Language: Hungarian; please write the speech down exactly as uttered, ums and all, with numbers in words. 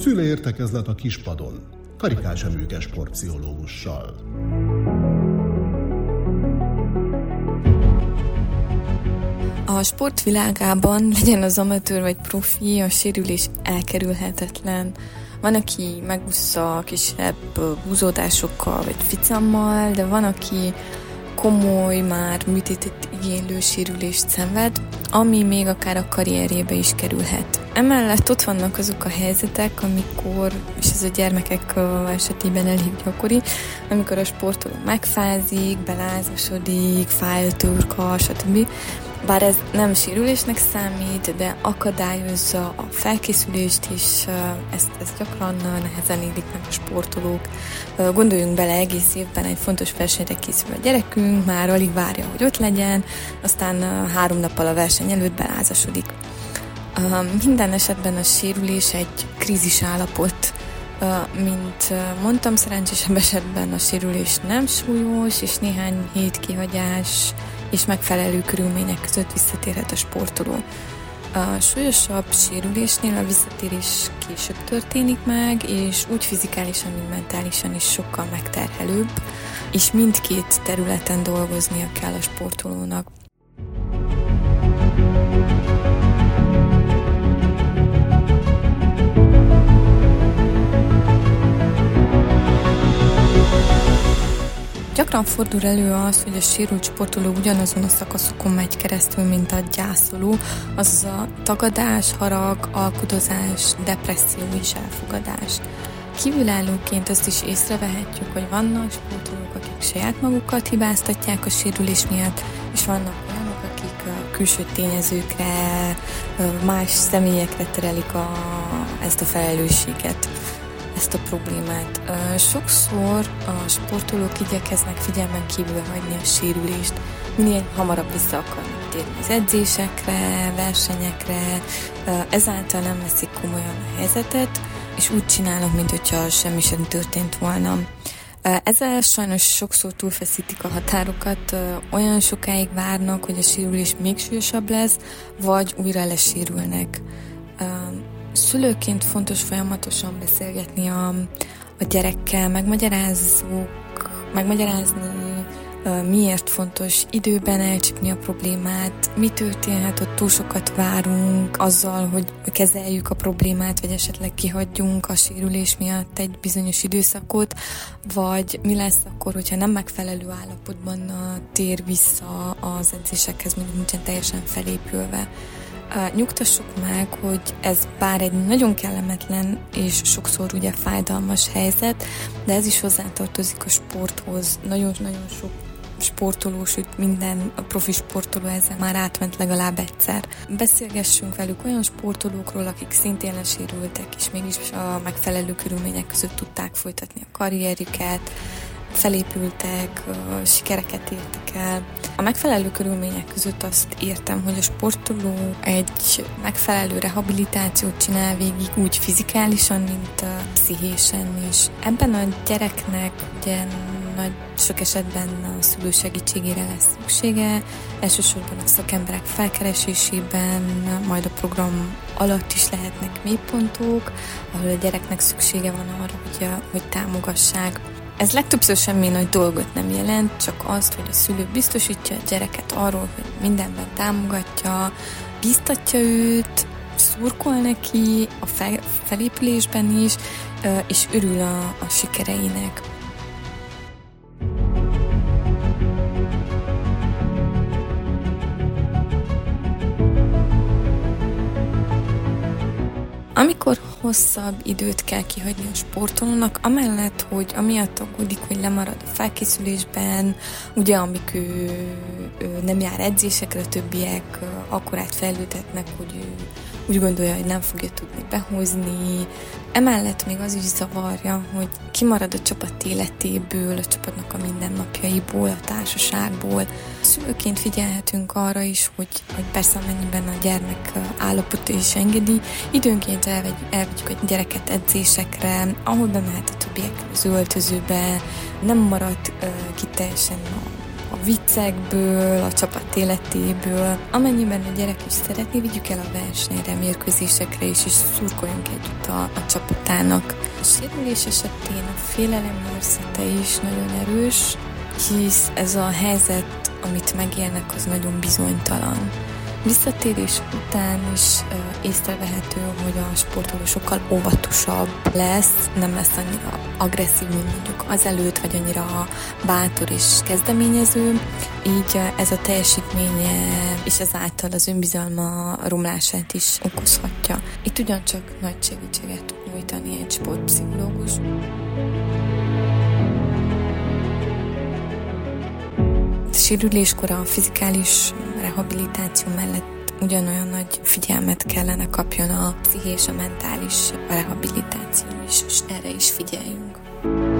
Szülőértekezlet a Kispadon, Karikás Emőke sportpszichológussal. A sportvilágában, legyen az amatőr vagy profi, a sérülés elkerülhetetlen. Van, aki megúszza kisebb húzódásokkal vagy ficammal, de van, aki komoly, már műtétet igénylő sérülést szenved, ami még akár a karrierjébe is kerülhet. Emellett ott vannak azok a helyzetek, amikor, és ez a gyermekek esetében elég gyakori, amikor a sportoló megfázik, belázasodik, fáj a torka, stb. Bár ez nem sérülésnek számít, de akadályozza a felkészülést, és ezt, ezt gyakran nehezen élik meg a sportolók. Gondoljunk bele, egész évben egy fontos versenyre készül a gyerekünk, már alig várja, hogy ott legyen, aztán három nappal a verseny előtt belázasodik. Minden esetben a sérülés egy krízis állapot. Mint mondtam, szerencsésebb esetben a sérülés nem súlyos, és néhány hét kihagyás és megfelelő körülmények között visszatérhet a sportoló. A súlyosabb sérülésnél a visszatérés később történik meg, és úgy fizikálisan, mint mentálisan is sokkal megterhelőbb, és mindkét területen dolgoznia kell a sportolónak. Gyakran fordul elő az, hogy a sérült sportoló ugyanazon a szakaszokon megy keresztül, mint a gyászoló, azaz a tagadás, harag, alkudozás, depresszió és elfogadás. Kívülállóként azt is észrevehetjük, hogy vannak sportolók, akik saját magukat hibáztatják a sérülés miatt, és vannak olyanok, akik a külső tényezőkre, más személyekre terelik a, ezt a felelősséget, ezt a problémát. Sokszor a sportolók igyekeznek figyelmen kívül hagyni a sérülést, minél hamarabb vissza akarnak térni az edzésekre, versenyekre, ezáltal nem veszik komolyan a helyzetet, és úgy csinálnak, mint hogyha semmi sem történt volna. Ezzel sajnos sokszor túlfeszítik a határokat, olyan sokáig várnak, hogy a sérülés még súlyosabb lesz, vagy újra lesérülnek. Szülőként fontos folyamatosan beszélgetni a, a gyerekkel, megmagyarázzuk, megmagyarázni, miért fontos időben elcsípni a problémát, mi történhet, hogy túl sokat várunk azzal, hogy kezeljük a problémát, vagy esetleg kihagyjunk a sérülés miatt egy bizonyos időszakot, vagy mi lesz akkor, hogyha nem megfelelő állapotban tér vissza az edzésekhez, mondjuk nincsen teljesen felépülve. Uh, nyugtassuk meg, hogy ez bár egy nagyon kellemetlen és sokszor ugye fájdalmas helyzet, de ez is hozzátartozik a sporthoz. Nagyon-nagyon sok sportoló, sőt minden profi sportoló ezzel már átment legalább egyszer. Beszélgessünk velük olyan sportolókról, akik szintén lesérültek, és mégis a megfelelő körülmények között tudták folytatni a karrierjüket, felépültek, sikereket értek el. A megfelelő körülmények között azt értem, hogy a sportoló egy megfelelő rehabilitációt csinál végig, úgy fizikálisan, mint pszichésen is. Ebben a gyereknek ugye nagy sok esetben a szülő segítségére lesz szüksége, elsősorban a szakemberek felkeresésében, majd a program alatt is lehetnek mélypontok, ahol a gyereknek szüksége van arra, hogy, hogy támogassák. Ez legtöbbször semmi nagy dolgot nem jelent, csak azt, hogy a szülő biztosítja a gyereket arról, hogy mindenben támogatja, bíztatja őt, szurkol neki a fel, felépülésben is, és örül a, a sikereinek. Amikor hosszabb időt kell kihagyni a sportolónak, amellett, hogy amiatt aggódik, hogy lemarad a felkészülésben, ugye amik ő, ő nem jár edzésekre, a többiek akkorát fejlődhetnek, hogy ő úgy gondolja, hogy nem fogja tudni behozni. Emellett még az is zavarja, hogy kimarad a csapat életéből, a csapatnak a mindennapjaiból, a társaságból. Szülőként figyelhetünk arra is, hogy, hogy persze amennyiben a gyermek állapota is engedi, időnként elvegyük a gyereket edzésekre, ahol bemehet a többiek az öltözőbe, nem marad uh, ki teljesen a, a viccekből, a csapat életéből. Amennyiben a gyerek is szeretné, vigyük el a versenyre, mérkőzésekre is, és szurkoljunk együtt a, a csapatának. A sérülés esetén a félelem érzete is nagyon erős, hisz ez a helyzet, amit megélnek, az nagyon bizonytalan. Visszatérés után is uh, észrevehető, hogy a sportoló sokkal óvatosabb lesz, nem lesz annyira agresszív, mint mondjuk azelőtt, vagy annyira bátor és kezdeményező, így uh, ez a teljesítménye és ezáltal az önbizalma romlását is okozhatja. Itt ugyancsak nagy segítséget tud nyújtani egy sportpszichológus. Sérüléskor a fizikális rehabilitáció mellett ugyanolyan nagy figyelmet kellene kapjon a pszichés, a mentális rehabilitáció is, és erre is figyeljünk.